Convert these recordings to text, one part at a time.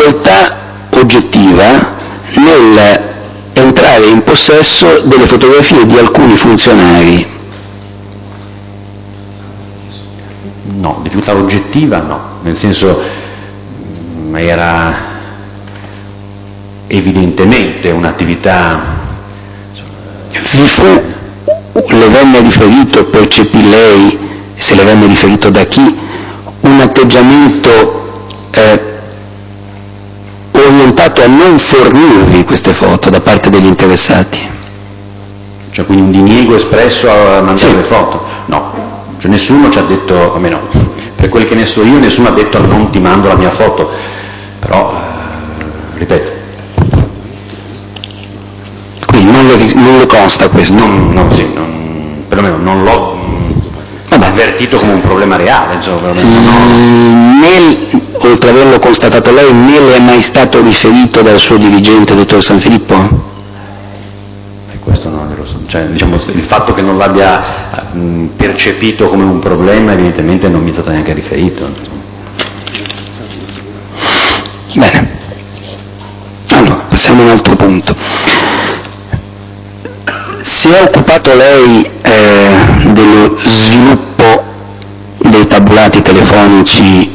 difficoltà oggettiva nel entrare in possesso delle fotografie di alcuni funzionari. No, difficoltà oggettiva no, nel senso era evidentemente un'attività. Vi fu, le venne riferito, percepì lei, se le venne riferito da chi, un atteggiamento orientato a non fornirvi queste foto da parte degli interessati? Cioè quindi un diniego espresso a mandare le foto? No, cioè nessuno ci ha detto, almeno per quel che ne so io, nessuno ha detto non ti mando la mia foto, però ripeto. Quindi non le consta questo? Perlomeno non l'ho avvertito come un problema reale, insomma. Oltre ad averlo constatato lei, né le è mai stato riferito dal suo dirigente, dottor Sanfilippo? Questo non lo so, cioè, diciamo, il fatto che non l'abbia percepito come un problema evidentemente non mi è stato neanche riferito. Bene, allora passiamo a un altro punto. Si è occupato lei dello sviluppo dei tabulati telefonici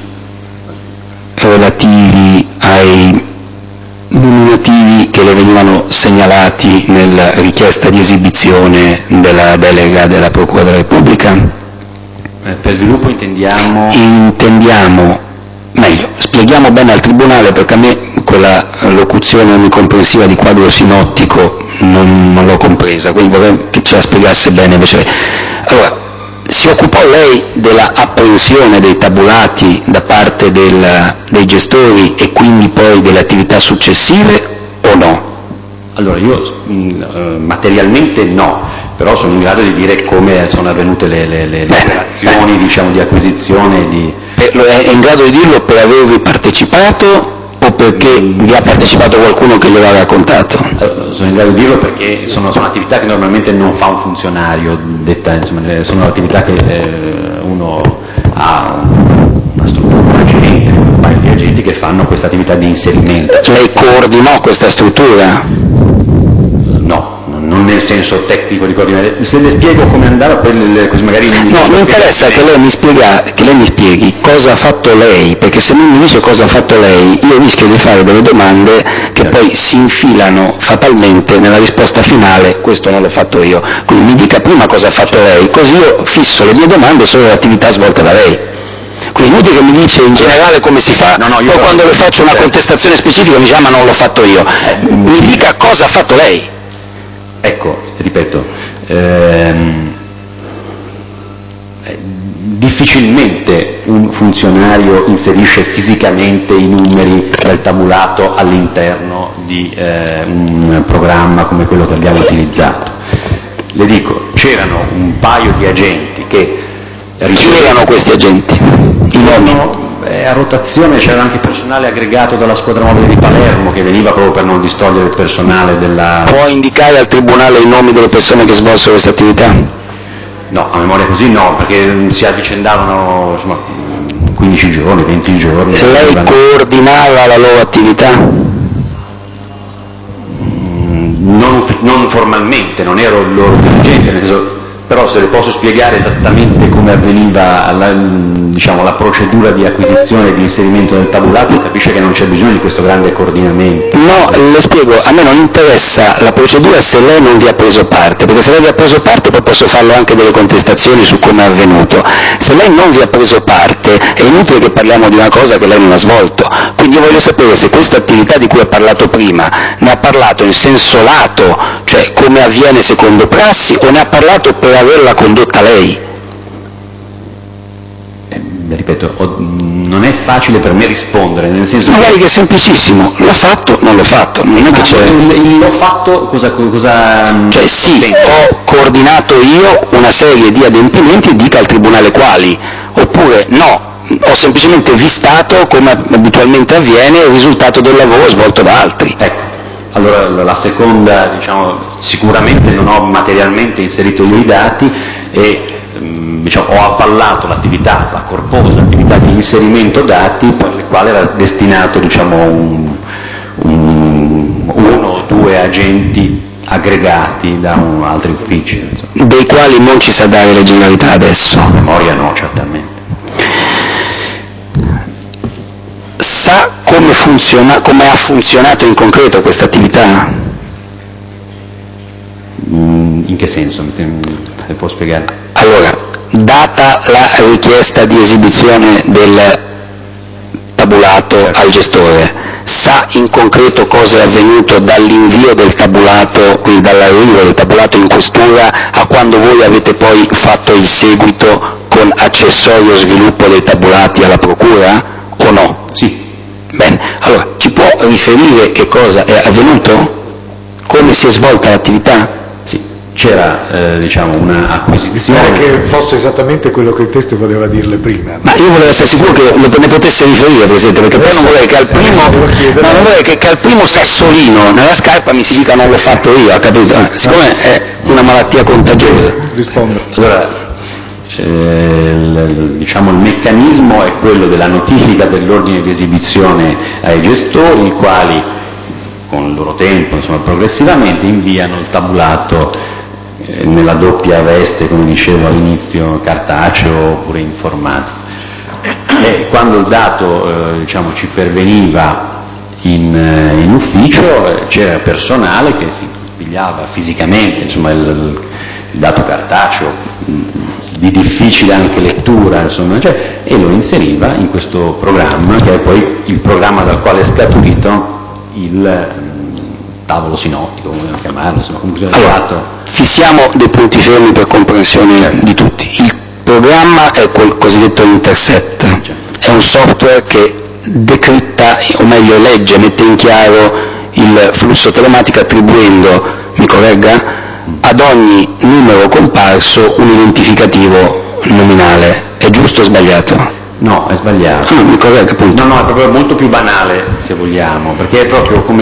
relativi ai nominativi che le venivano segnalati nella richiesta di esibizione della delega della Procura della Repubblica? Per sviluppo intendiamo? Meglio, spieghiamo bene al Tribunale, perché a me quella locuzione onnicomprensiva di quadro sinottico non l'ho compresa, quindi vorrei che ce la spiegasse bene invece lei. Allora, si occupò lei della apprensione dei tabulati da parte dei gestori e quindi poi delle attività successive o no? Allora, io materialmente no, però sono in grado di dire come sono avvenute le operazioni, diciamo, di acquisizione. È in grado di dirlo per avervi partecipato o perché vi ha partecipato qualcuno che glielo ha raccontato? Sono in grado di dirlo perché sono attività che normalmente non fa un funzionario, insomma, sono attività che uno ha una struttura, un agente, un paio di agenti che fanno questa attività di inserimento. Lei coordinò questa struttura? No, non nel senso tecnico di coordinare. Se le spiego come andava, così magari... No, mi interessa che lei mi spieghi cosa ha fatto lei, perché se non mi dice cosa ha fatto lei, io rischio di fare delle domande che poi si infilano fatalmente nella risposta finale, questo non l'ho fatto io. Quindi mi dica prima cosa ha fatto lei, così io fisso le mie domande sulle attività svolte da lei. Quindi inutile che mi dice in generale come si fa, poi quando le faccio una contestazione specifica mi dice ma non l'ho fatto io. Mi dica cosa ha fatto lei. Ecco, ripeto, difficilmente un funzionario inserisce fisicamente i numeri del tabulato all'interno di un programma come quello che abbiamo utilizzato. Le dico, c'erano un paio di agenti che... Chi erano questi agenti? I nomi? A rotazione c'era anche personale aggregato dalla squadra mobile di Palermo che veniva proprio per non distogliere il personale della... Può indicare al Tribunale i nomi delle persone che svolsero questa attività? No, a memoria così no, perché si avvicendavano, insomma, 15 giorni, 20 giorni. Lei coordinava la loro attività? Non formalmente, non ero il loro dirigente, nel senso, però se le posso spiegare esattamente come avveniva la procedura di acquisizione e di inserimento del tabulato, capisce che non c'è bisogno di questo grande coordinamento. No, le spiego, a me non interessa la procedura se lei non vi ha preso parte, perché se lei vi ha preso parte poi posso farle anche delle contestazioni su come è avvenuto. Se lei non vi ha preso parte è inutile che parliamo di una cosa che lei non ha svolto, quindi io voglio sapere se questa attività di cui ha parlato prima ne ha parlato in senso lato, cioè come avviene secondo prassi, o ne ha parlato per averla condotta lei? Ripeto, non è facile per me rispondere, nel senso magari che è semplicissimo, l'ho fatto, non l'ho fatto, non è che c'è... L'ho fatto, cosa... Cioè sì, ho coordinato io una serie di adempimenti e dica al Tribunale quali, oppure no, ho semplicemente vistato, come abitualmente avviene, il risultato del lavoro svolto da altri. Ecco, allora la seconda, sicuramente non ho materialmente inserito io i dati e ho avvallato la corposa attività di inserimento dati, per le quali era destinato uno o due agenti aggregati da altri uffici. Dei quali non ci sa dare le generalità adesso? A memoria no, certamente. Sa come ha funzionato in concreto questa attività? In che senso? Se può spiegare? Allora, data la richiesta di esibizione del tabulato al gestore, sa in concreto cosa è avvenuto dall'invio del tabulato, quindi dall'arrivo del tabulato in questura a quando voi avete poi fatto il seguito con accessorio sviluppo dei tabulati alla procura o no? Sì. Bene, allora ci può riferire che cosa è avvenuto? Come si è svolta l'attività? Sì, c'era una acquisizione. Pare che fosse esattamente quello che il testo voleva dirle prima. Ma io volevo essere sicuro che ne potesse riferire, Presidente, perché poi non vorrei che al primo sassolino nella scarpa mi si dica non l'ho fatto io, ha capito? Siccome è una malattia contagiosa. Rispondo. Allora, il meccanismo è quello della notifica dell'ordine di esibizione ai gestori, i quali con il loro tempo, progressivamente inviano il tabulato nella doppia veste, come dicevo all'inizio, cartaceo oppure informatico. E quando il dato ci perveniva in ufficio, c'era personale che si pigliava fisicamente il dato cartaceo di difficile anche lettura, e lo inseriva in questo programma, che è poi il programma dal quale è scaturito il tavolo sinottico, come vogliamo chiamarlo, Allora, fissiamo dei punti fermi per comprensione di tutti. Il programma è quel cosiddetto Intercept, è un software che decritta, o meglio legge, mette in chiaro il flusso telematico attribuendo, mi corregga, ad ogni numero comparso un identificativo nominale. È giusto o sbagliato? No, è sbagliato. Mi corregga, appunto. No, è proprio molto più banale, se vogliamo, perché è proprio come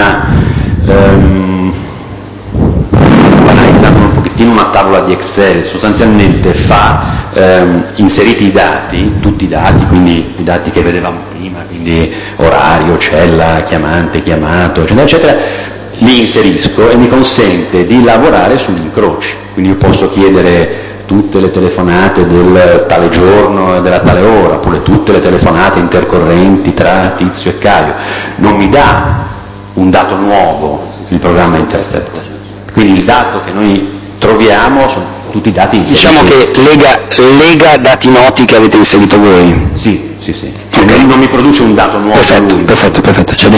banalizzando un pochettino una tavola di Excel, sostanzialmente fa inseriti i dati, tutti i dati, quindi i dati che vedevamo prima, quindi orario, cella, chiamante, chiamato, eccetera, eccetera, li inserisco e mi consente di lavorare sugli incroci, quindi io posso chiedere tutte le telefonate del tale giorno e della tale ora, oppure tutte le telefonate intercorrenti tra Tizio e Caio. Non mi dà un dato nuovo il programma Intercept, quindi il dato che noi troviamo sono tutti i dati inseriti. Diciamo che lega dati noti che avete inserito voi. Sì. Okay. Non mi produce un dato nuovo. Perfetto. Cioè,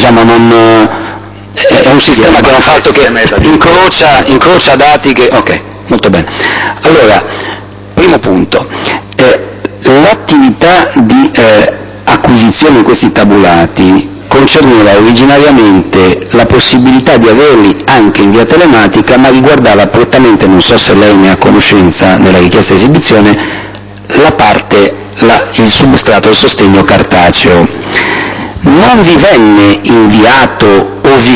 è un sistema che non fa altro che incrocia dati che... Ok, molto bene. Allora, primo punto, l'attività di acquisizione di questi tabulati concerneva originariamente la possibilità di averli anche in via telematica, ma riguardava prettamente, non so se lei ne ha conoscenza nella richiesta di esibizione, il substrato, il sostegno cartaceo. Non vi venne inviato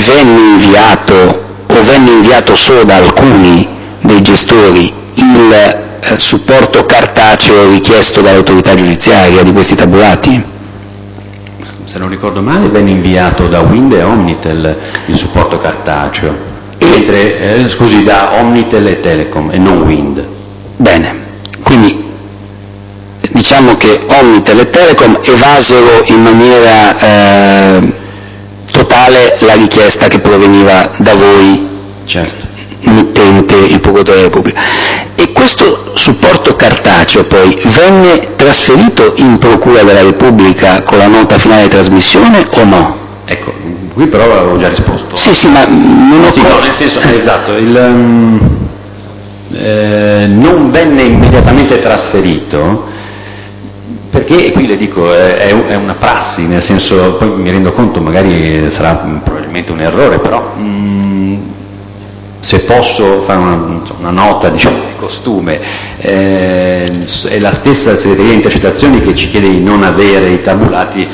o venne inviato solo da alcuni dei gestori il supporto cartaceo richiesto dall'autorità giudiziaria di questi tabulati? Se non ricordo male venne inviato da Wind e Omnitel il supporto cartaceo, mentre da Omnitel e Telecom e non Wind. Bene, quindi diciamo che Omnitel e Telecom evasero in maniera totale la richiesta che proveniva da voi, certo, mittente il Procuratore della Repubblica. E questo supporto cartaceo poi venne trasferito in Procura della Repubblica con la nota finale di trasmissione o no? Ecco, qui però avevo già risposto. Sì, ma non ho... no, nel senso, esatto, non venne immediatamente trasferito, perché qui le dico è una prassi, nel senso, poi mi rendo conto magari sarà probabilmente un errore, però se posso fare una nota di costume, è la stessa segreteria di intercettazioni che ci chiede di non avere i tabulati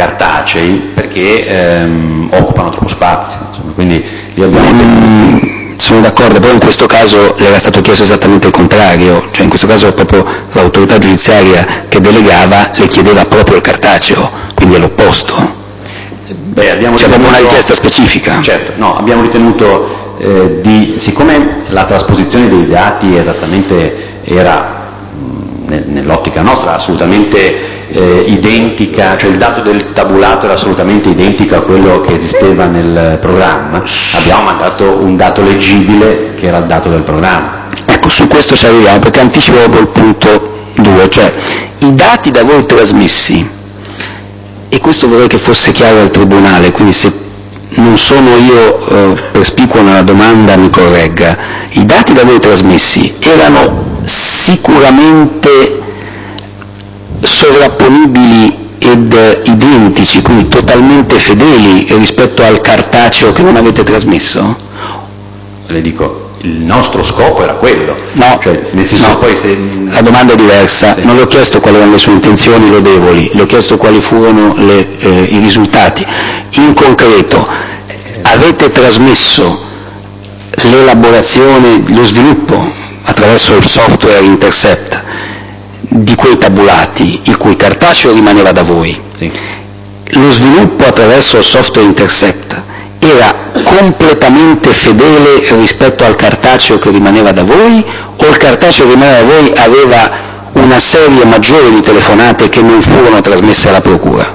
cartacei perché occupano troppo spazio, quindi lì abbiamo Sono d'accordo, però in questo caso le era stato chiesto esattamente il contrario, cioè in questo caso proprio l'autorità giudiziaria che delegava le chiedeva proprio il cartaceo, quindi è l'opposto. C'è proprio una richiesta specifica. Certo, no, abbiamo ritenuto siccome la trasposizione dei dati esattamente era nell'ottica nostra assolutamente identica, cioè il dato del tabulato era assolutamente identico a quello che esisteva nel programma, abbiamo mandato un dato leggibile che era il dato del programma. Ecco, su questo ci arriviamo, perché anticipo proprio il punto 2, cioè i dati da voi trasmessi, e questo vorrei che fosse chiaro al Tribunale, quindi se non sono io perspicuo nella domanda mi corregga, i dati da voi trasmessi erano sicuramente sovrapponibili ed identici, quindi totalmente fedeli rispetto al cartaceo che non avete trasmesso? Le dico, il nostro scopo era quello. No, cioè, nel senso, no. poi se... La domanda è diversa, sì. Non le ho chiesto quali erano le sue intenzioni lodevoli, le ho chiesto quali furono i risultati. In concreto, avete trasmesso l'elaborazione, lo sviluppo attraverso il software Intercept di quei tabulati, il cui cartaceo rimaneva da voi. Sì. Lo sviluppo attraverso il software Intercept era completamente fedele rispetto al cartaceo che rimaneva da voi, o il cartaceo che rimaneva da voi aveva una serie maggiore di telefonate che non furono trasmesse alla Procura?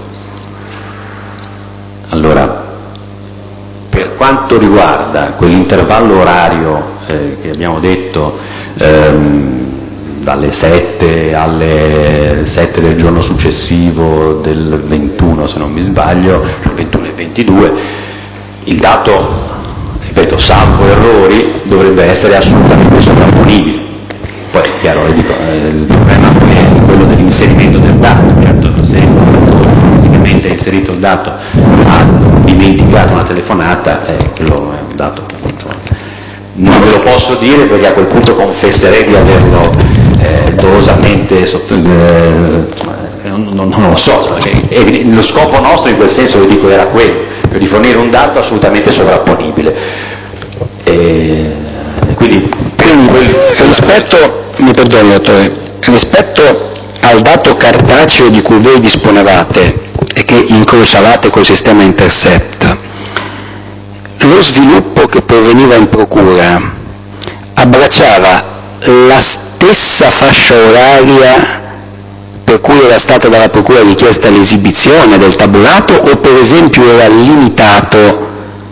Allora, per quanto riguarda quell'intervallo orario che abbiamo detto, dalle 7 alle 7 del giorno successivo del 21, se non mi sbaglio, cioè 21 e 22, il dato, ripeto, salvo errori, dovrebbe essere assolutamente sovrapponibile. Poi, chiaro, le dico, il problema è quello dell'inserimento del dato, certo, se fisicamente ha inserito il dato, ha dimenticato una telefonata, quello è un dato. Non ve lo posso dire perché a quel punto confesserei di averlo dolosamente non lo so, lo scopo nostro in quel senso, lo dico, era quello, cioè di fornire un dato assolutamente sovrapponibile. Quindi rispetto, mi perdoni dottore, rispetto al dato cartaceo di cui voi disponevate e che incrociavate col sistema Intercept, lo sviluppo che proveniva in procura abbracciava la stessa fascia oraria per cui era stata dalla procura richiesta l'esibizione del tabulato, o per esempio era limitato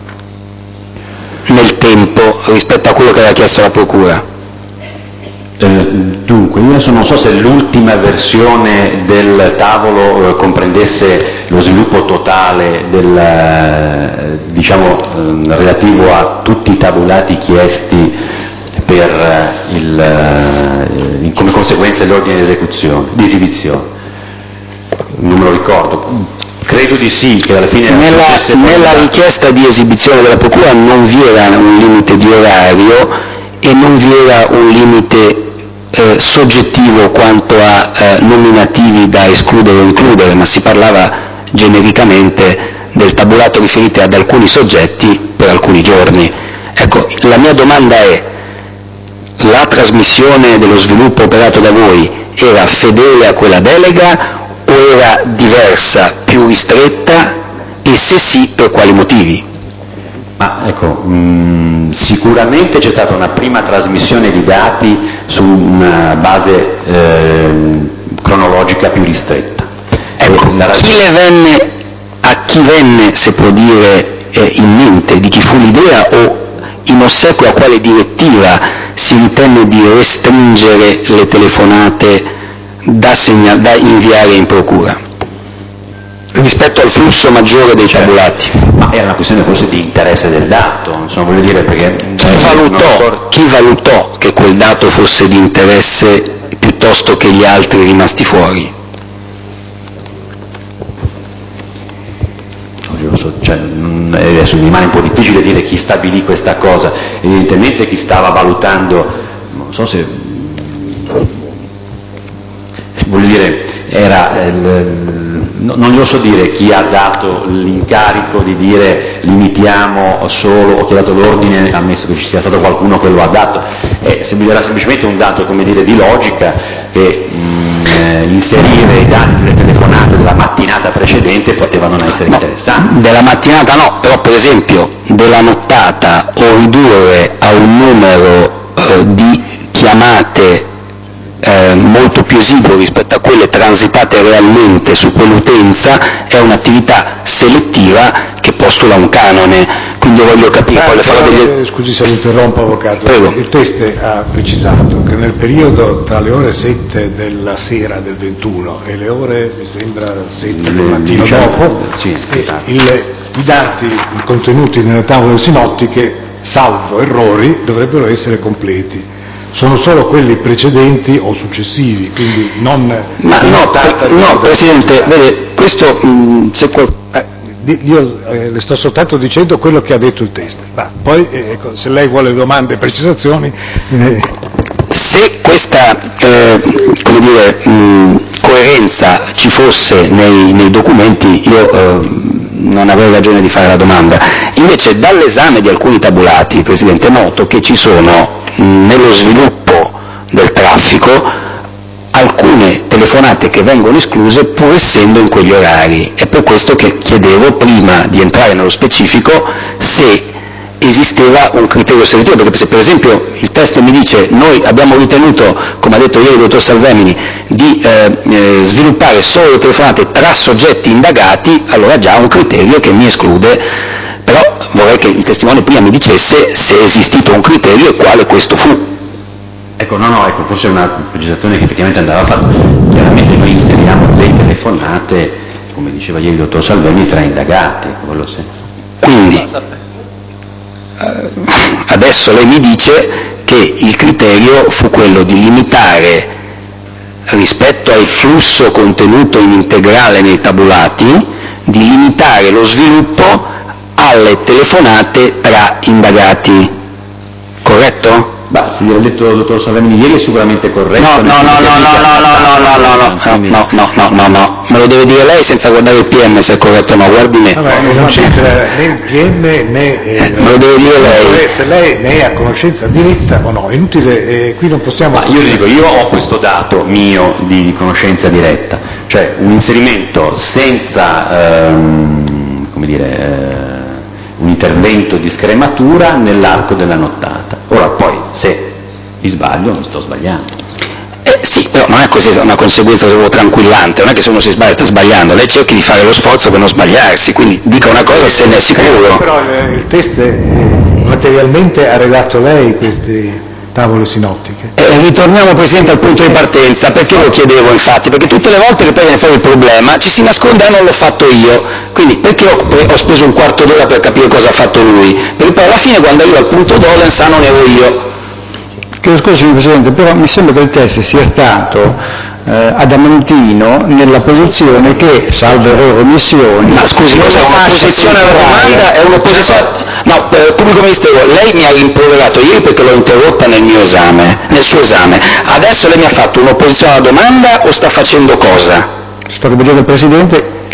nel tempo rispetto a quello che aveva chiesto la procura? Dunque, io adesso non so se l'ultima versione del tavolo comprendesse lo sviluppo totale del, diciamo, relativo a tutti i tabulati chiesti per come conseguenza dell'ordine di esecuzione, di esibizione. Non me lo ricordo. Credo di sì, che alla fine... Nella richiesta di esibizione della procura non vi era un limite di orario e non vi era un limite soggettivo quanto a nominativi da escludere o includere, ma si parlava genericamente del tabulato riferito ad alcuni soggetti per alcuni giorni. Ecco, la mia domanda è: la trasmissione dello sviluppo operato da voi era fedele a quella delega o era diversa, più ristretta, e se sì, per quali motivi? Ma ecco, sicuramente c'è stata una prima trasmissione di dati su una base cronologica più ristretta. Ecco, a chi venne, se può dire, in mente, di chi fu l'idea o in ossequio a quale direttiva si ritenne di restringere le telefonate da inviare in procura rispetto al flusso maggiore dei tabulati? Ma era una questione forse di interesse del dato, insomma, voglio dire, perché... Chi valutò che quel dato fosse di interesse piuttosto che gli altri rimasti fuori? Cioè, adesso mi rimane un po' difficile dire chi stabilì questa cosa, evidentemente chi stava valutando, non so se, voglio dire, era non glielo so dire chi ha dato l'incarico di dire limitiamo solo, ho chiedato l'ordine, ammesso che ci sia stato qualcuno che lo ha dato, era semplicemente un dato, come dire, di logica, che inserire i dati delle telefonate della mattinata precedente poteva non essere interessante. Della mattinata no, però per esempio della nottata o ridurre a un numero di chiamate molto più esiguo rispetto a quelle transitate realmente su quell'utenza è un'attività selettiva che postula un canone, quindi voglio capire quale farà degli... Scusi se lo interrompo, avvocato. Prego. Il test ha precisato che nel periodo tra le ore 7 della sera del 21 e le ore, mi sembra, 7 del mattino dopo, i dati contenuti nelle tavole sinottiche, salvo errori, dovrebbero essere completi. Sono solo quelli precedenti o successivi, quindi non... Ma no, Presidente, vede, questo se io le sto soltanto dicendo quello che ha detto il test. Poi se lei vuole domande e precisazioni... Se questa coerenza ci fosse nei documenti io non avrei ragione di fare la domanda. Invece dall'esame di alcuni tabulati, Presidente, noto che ci sono nello sviluppo del traffico alcune telefonate che vengono escluse pur essendo in quegli orari. È per questo che chiedevo, prima di entrare nello specifico, se esisteva un criterio selettivo, perché se per esempio il test mi dice noi abbiamo ritenuto, come ha detto ieri il dottor Salvemini, di sviluppare solo le telefonate tra soggetti indagati, allora già un criterio che mi esclude, però vorrei che il testimone prima mi dicesse se è esistito un criterio e quale questo fu. Ecco, ecco, forse è una precisazione che effettivamente andava fatta. Chiaramente noi inseriamo le telefonate, come diceva ieri il dottor Salvemini, tra indagati, quello sì. Quindi adesso lei mi dice che il criterio fu quello di limitare, rispetto al flusso contenuto in integrale nei tabulati, di limitare lo sviluppo alle telefonate tra indagati, corretto? Beh, se gliel'ha detto il dottor Salvemini ieri è sicuramente corretto. No, me lo deve dire lei senza guardare il PM se è corretto o no, guardi me. Vabbè, non c'entra né il PM né me lo deve dire lei. Se lei ne è a conoscenza diretta o no, è inutile, qui non possiamo... Ma io le dico, io ho questo dato mio di conoscenza diretta, cioè un inserimento senza, un intervento di scrematura nell'arco della nottata. Ora poi, se mi sbaglio, mi sto sbagliando. Sì, però non è così una conseguenza solo tranquillante, non è che se uno si sbaglia sta sbagliando, lei cerchi di fare lo sforzo per non sbagliarsi, quindi dica una cosa se ne è sicuro. Però il test materialmente ha redatto lei queste tavole sinottiche. Ritorniamo, Presidente, al punto di partenza. Perché lo chiedevo, infatti? Perché tutte le volte che poi viene fuori il problema ci si nasconde non l'ho fatto io, quindi perché ho speso un quarto d'ora per capire cosa ha fatto lui, perché poi alla fine quando arriva al punto dolens non ero io. Chiedo scusa, signor Presidente, però mi sembra che il test sia stato adamantino nella posizione che, salvo errori o omissioni... Ma scusi, cos'è un'opposizione alla domanda? È un'opposizione... No, pubblico ministero, lei mi ha rimproverato ieri perché l'ho interrotta nel suo esame. Adesso lei mi ha fatto un'opposizione alla domanda o sta facendo cosa? Sto ribadendo al Presidente che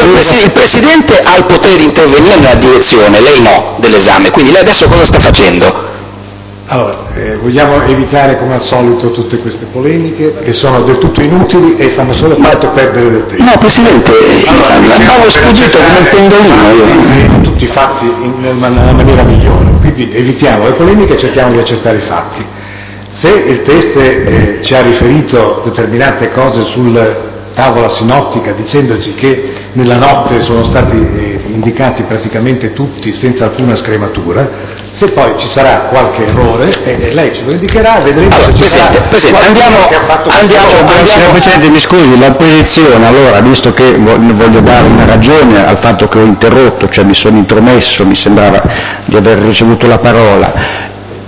il Presidente ha il potere di intervenire nella direzione, lei no, dell'esame. Quindi lei adesso cosa sta facendo? Allora, vogliamo evitare come al solito tutte queste polemiche che sono del tutto inutili e fanno solo tanto perdere del tempo. No, Presidente, andavo sfuggito come un pendolino. Tutti fatti nella maniera migliore, quindi evitiamo le polemiche e cerchiamo di accettare i fatti. Se il test ci ha riferito determinate cose sul tavola sinottica dicendoci che nella notte sono stati indicati praticamente tutti senza alcuna scrematura, se poi ci sarà qualche errore lei ce lo indicherà e vedremo se ci sarà andiamo, che ha fatto Signor Presidente, mi scusi, l'opposizione, allora, visto che voglio dare una ragione al fatto che ho interrotto, cioè mi sono intromesso, mi sembrava di aver ricevuto la parola.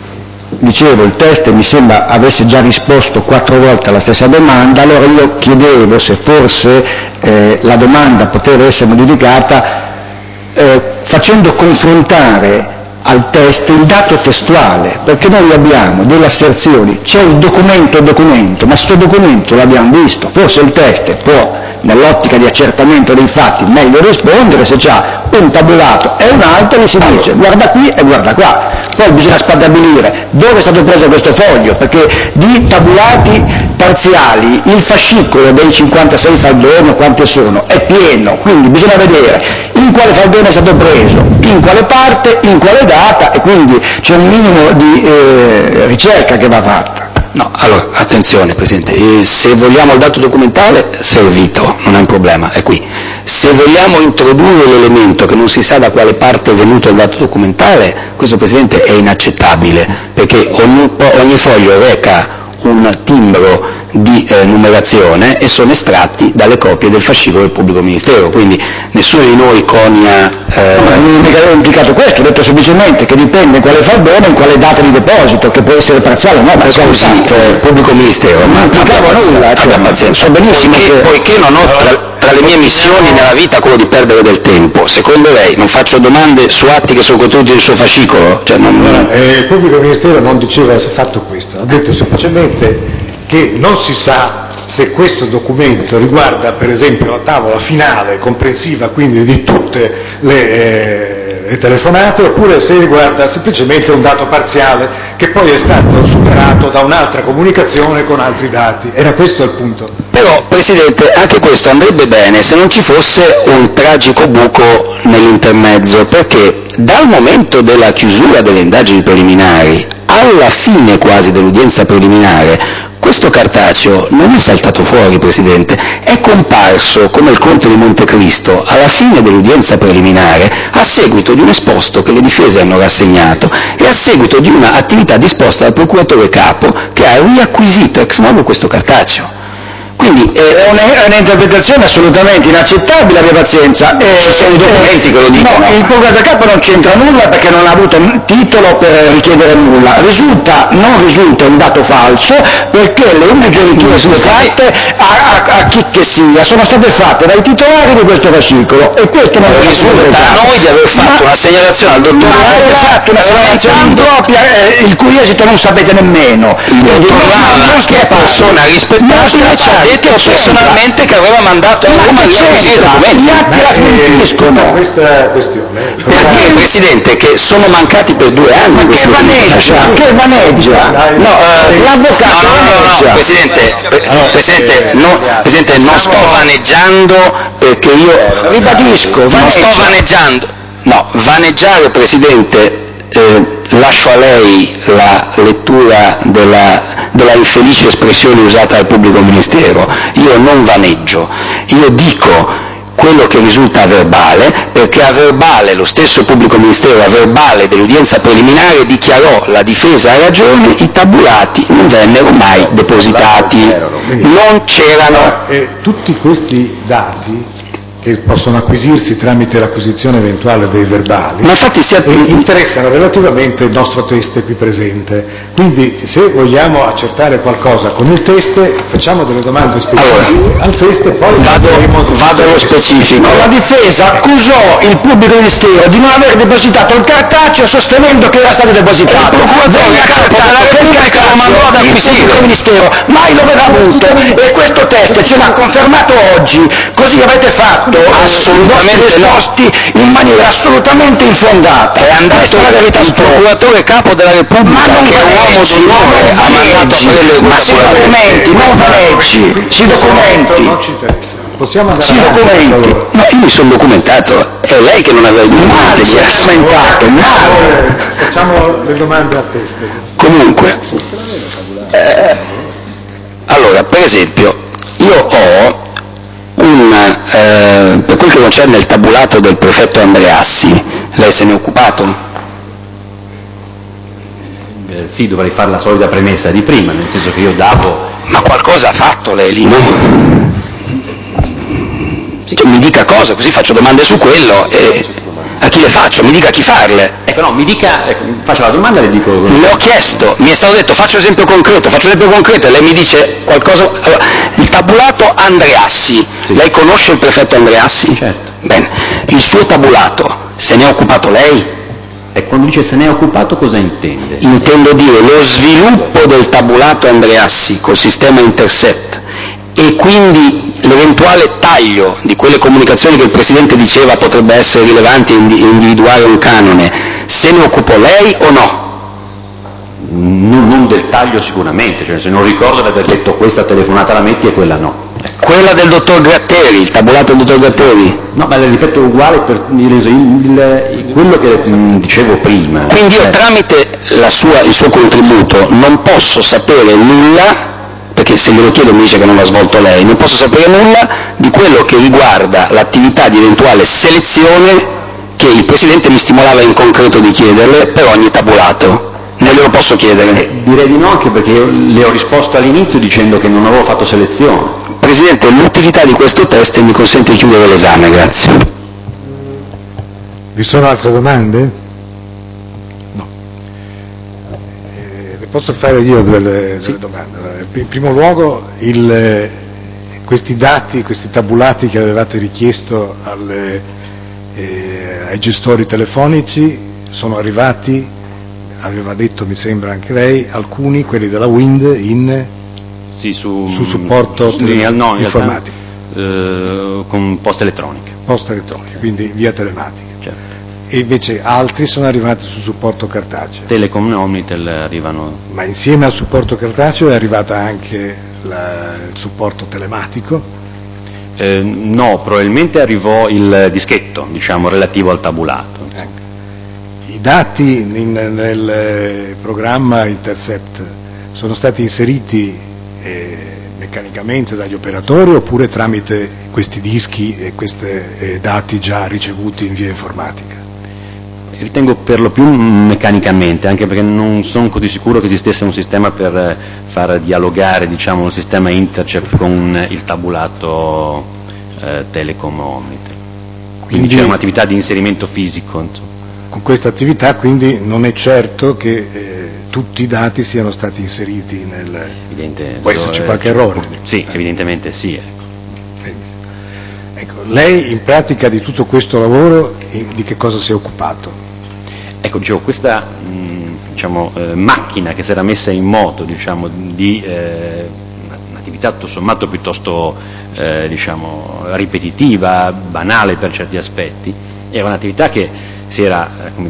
Dicevo, il test mi sembra avesse già risposto 4 volte alla stessa domanda, allora io chiedevo se forse la domanda poteva essere modificata facendo confrontare al test il dato testuale, perché noi abbiamo delle asserzioni, c'è il documento, ma questo documento l'abbiamo visto, forse il test può nell'ottica di accertamento dei fatti, meglio rispondere. Se c'ha un tabulato e un altro, gli si dice guarda qui e guarda qua. Poi bisogna stabilire dove è stato preso questo foglio, perché di tabulati parziali il fascicolo dei 56 faldoni, quante sono, è pieno, quindi bisogna vedere in quale faldone è stato preso, in quale parte, in quale data, e quindi c'è un minimo di ricerca che va fatta. No, allora, attenzione Presidente, se vogliamo il dato documentale, servito, non è un problema, è qui. Se vogliamo introdurre l'elemento che non si sa da quale parte è venuto il dato documentale, questo Presidente è inaccettabile, perché ogni foglio reca un timbro di numerazione e sono estratti dalle copie del fascicolo del pubblico ministero, quindi nessuno di noi conia... Non ho implicato questo, ho detto semplicemente che dipende quale faldone, in quale data di deposito, che può essere parziale o no. Ma scusi, pubblico ministero, non implicava nulla, abbia pazienza, so benissimo poiché non ho tra le mie missioni nella vita quello di perdere del tempo, secondo lei non faccio domande su atti che sono contenuti nel suo fascicolo? Cioè, il pubblico ministero non diceva se fatto questo, ha detto semplicemente che non si sa se questo documento riguarda per esempio la tavola finale comprensiva quindi di tutte le telefonate, oppure se riguarda semplicemente un dato parziale che poi è stato superato da un'altra comunicazione con altri dati. Era questo il punto. Però Presidente, anche questo andrebbe bene se non ci fosse un tragico buco nell'intermezzo, perché dal momento della chiusura delle indagini preliminari alla fine quasi dell'udienza preliminare questo cartaceo non è saltato fuori, Presidente, è comparso come il Conte di Montecristo alla fine dell'udienza preliminare a seguito di un esposto che le difese hanno rassegnato e a seguito di un'attività disposta dal procuratore capo che ha riacquisito ex novo questo cartaceo. Quindi è un'interpretazione assolutamente inaccettabile, abbia pazienza. Ci sono i documenti che lo dicono. No, il procuratore capo non c'entra nulla perché non ha avuto titolo per richiedere nulla. Non risulta un dato falso perché le uniche richieste fatte a chi che sia sono state fatte dai titolari di questo fascicolo, e questo non risulta a noi di aver fatto una segnalazione al dottor avete fatto una segnalazione impropria il cui esito non sapete nemmeno. Il dottor Lava, che è persona rispettata, ci ha detto personalmente che aveva mandato a Roma gli documenti. Gli atti la smentiscono. Questa questione. Per dire, Presidente, che sono mancati per 2 anni. Ma che vaneggia? No, l'avvocato vaneggia. Presidente, non sto vaneggiando perché io... Ribadisco, non sto vaneggiando. No, vaneggiare, Presidente, lascio a lei la lettura della infelice espressione usata dal pubblico ministero. Io non vaneggio, io dico quello che risulta a verbale, perché a verbale lo stesso pubblico ministero, a verbale dell'udienza preliminare, dichiarò la difesa ha ragione, i tabulati non vennero mai depositati, non c'erano. Tutti questi dati che possono acquisirsi tramite l'acquisizione eventuale dei verbali, ma infatti interessano relativamente il nostro teste qui presente. Quindi se vogliamo accertare qualcosa con il teste, facciamo delle domande specifiche al teste, poi vado allo specifico. La difesa accusò il pubblico ministero di non aver depositato il cartaceo sostenendo che era stato depositato. Il procuratore capo della Repubblica lo mandò ad acquisire. Il pubblico ministero mai lo aveva avuto, e questo teste ce l'ha confermato oggi. Così avete fatto assolutamente risposti in maniera assolutamente infondata. È andato il procuratore capo della Repubblica, che è uomo d'onore, ha mandato a prendere ma si documenti, non vaneggi, si documenti. Non ci interessa. Possiamo andare si documenti. No, io mi sono documentato, è lei che non aveva i documenti. Si è documentato, facciamo le domande a teste. Comunque, allora, per esempio, io ho per quel che concerne il tabulato del prefetto Andreassi, lei se ne è occupato? Sì, dovrei fare la solita premessa di prima, nel senso che io davo... Ma qualcosa ha fatto lei lì, no? Cioè, mi dica cosa, così faccio domande su quello e a chi le faccio? Mi dica a chi farle. Ecco, no, mi dica, faccio la domanda e le dico... Le ho chiesto, mi è stato detto faccio esempio concreto e lei mi dice qualcosa... Allora, il tabulato Andreassi, sì. Lei conosce il prefetto Andreassi? Certo. Bene, il suo tabulato, se ne è occupato lei? E quando dice se ne è occupato cosa intende? Intendo dire lo sviluppo del tabulato Andreassi col sistema Intercept e quindi l'eventuale taglio di quelle comunicazioni che il Presidente diceva potrebbe essere rilevante e individuare un canone, se ne occupò lei o no? Non del taglio sicuramente, cioè se non ricordo di aver detto questa telefonata la metti e quella no. Quella del dottor Gratteri, il tabulato del dottor Gratteri? No, ma le ripeto uguale per quello che dicevo prima. Quindi io tramite il suo contributo non posso sapere nulla, perché se glielo chiedo mi dice che non l'ha svolto lei, non posso sapere nulla di quello che riguarda l'attività di eventuale selezione che il Presidente mi stimolava in concreto di chiederle per ogni tabulato. Non glielo posso chiedere. Direi di no, anche perché io le ho risposto all'inizio dicendo che non avevo fatto selezione. Presidente, l'utilità di questo test mi consente di chiudere l'esame, grazie. Vi sono altre domande? No. Le posso fare io delle domande. In primo luogo, questi dati, questi tabulati che avevate richiesto ai gestori telefonici sono arrivati, aveva detto mi sembra anche lei, alcuni, quelli della Wind, su supporto informatico. Con posta elettronica. Posta elettronica, sì. Quindi via telematica. Certo. E invece altri sono arrivati su supporto cartaceo. Telecom e Omnitel arrivano. Ma insieme al supporto cartaceo è arrivata anche il supporto telematico? No, probabilmente arrivò il dischetto, diciamo, relativo al tabulato. Ecco. I dati nel programma Intercept sono stati inseriti meccanicamente dagli operatori oppure tramite questi dischi e questi dati già ricevuti in via informatica? Ritengo per lo più meccanicamente, anche perché non sono così sicuro che esistesse un sistema per far dialogare, diciamo, il sistema Intercept con il tabulato Telecom Omnitel. Quindi c'era un'attività di inserimento fisico. Insomma. Con questa attività quindi non è certo che tutti i dati siano stati inseriti può esserci qualche errore? Sì, evidentemente sì. Ecco, lei in pratica di tutto questo lavoro di che cosa si è occupato? Ecco, dicevo, questa macchina che si era messa in moto, diciamo, di un'attività tutto sommato piuttosto ripetitiva, banale per certi aspetti, era un'attività che si era,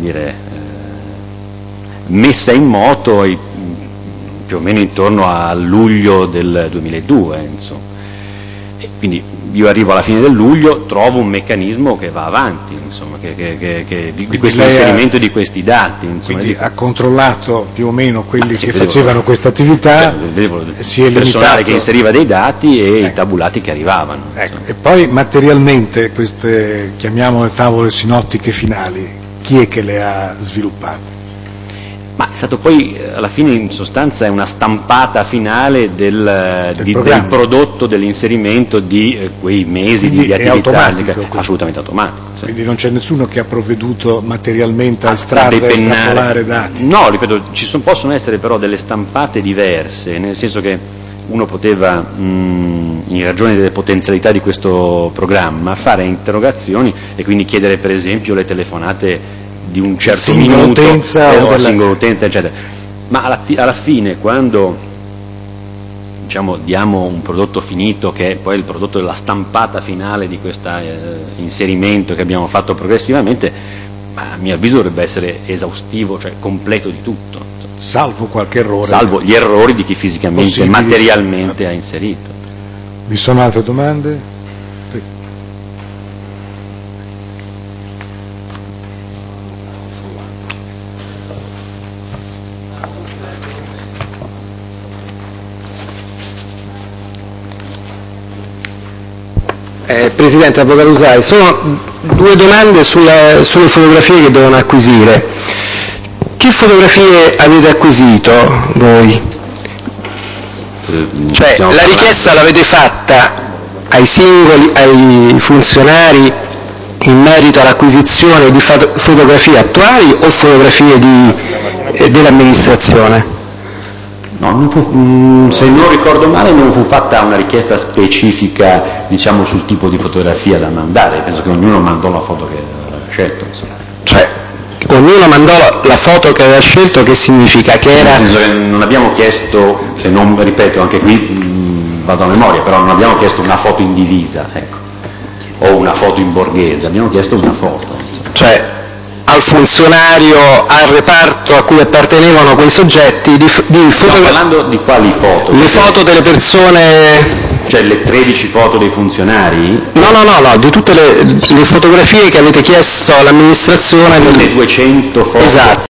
messa in moto più o meno intorno a luglio del 2002, insomma. E quindi io arrivo alla fine del luglio, trovo un meccanismo che va avanti, insomma, di questo inserimento di questi dati. Insomma, quindi ha controllato più o meno quelli che facevano questa attività, si è il personale limitato... che inseriva dei dati e i tabulati che arrivavano. Ecco. E poi materialmente queste, chiamiamole tavole sinottiche finali, chi è che le ha sviluppate? Ma è stato poi, alla fine, in sostanza, è una stampata finale del prodotto, dell'inserimento di quei mesi. Quindi di attività. Assolutamente automatico. Sì. Quindi non c'è nessuno che ha provveduto materialmente a estrarre e estrapolare dati? No, ripeto, possono essere però delle stampate diverse, nel senso che uno poteva, in ragione delle potenzialità di questo programma, fare interrogazioni e quindi chiedere per esempio le telefonate di un certo minuto o singola utenza, eccetera. Ma alla fine, quando diamo un prodotto finito, che è poi il prodotto della stampata finale di questo inserimento che abbiamo fatto progressivamente, a mio avviso dovrebbe essere esaustivo, cioè completo di tutto. Salvo qualche errore. Salvo gli errori di chi fisicamente, materialmente ha inserito. Vi sono altre domande? Presidente, Avvocato Usai, sono due domande sulle fotografie che devono acquisire. Che fotografie avete acquisito voi? Cioè, la richiesta l'avete fatta ai funzionari in merito all'acquisizione di fotografie attuali o fotografie dell'amministrazione? No, se non ricordo male non fu fatta una richiesta specifica, diciamo, sul tipo di fotografia da mandare, penso che ognuno mandò la foto che aveva scelto. Insomma. Cioè, ognuno mandò la foto che aveva scelto, che significa che era... Nel senso che non abbiamo chiesto, se non, ripeto, anche qui vado a memoria, però non abbiamo chiesto una foto in divisa, ecco, o una foto in borghese, abbiamo chiesto una foto. Cioè al funzionario, al reparto a cui appartenevano quei soggetti di Stiamo parlando di quali foto? Le foto delle persone... Cioè le 13 foto dei funzionari? No, di tutte le fotografie che avete chiesto all'amministrazione. Le 200 foto? Esatto.